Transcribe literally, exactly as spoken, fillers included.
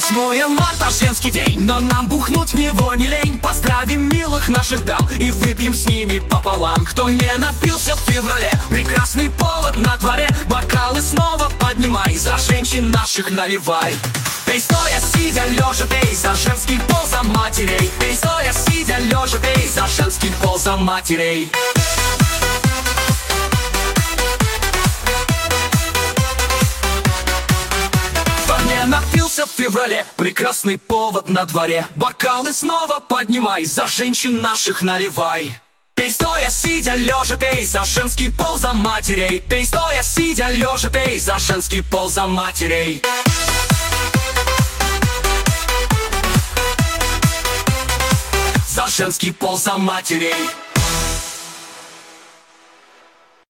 Восьмое марта, женский день, но нам бухнуть в него не лень. Поздравим милых наших дам и выпьем с ними пополам. Кто не напился в феврале, прекрасный повод на дворе. Бокалы снова поднимай, за женщин наших наливай. Пей стоя, сидя, лежа, пей за женский пол, за матерей. Пей стоя, сидя, лежа, пей за женский пол, за матерей. Напился в феврале, прекрасный повод на дворе. Бокалы снова поднимай, за женщин наших наливай. Пей стоя, сидя, лежа, пей за женский пол, за матерей. Пей стоя, сидя, лежа, пей за женский пол, за матерей. За женский пол, за матерей.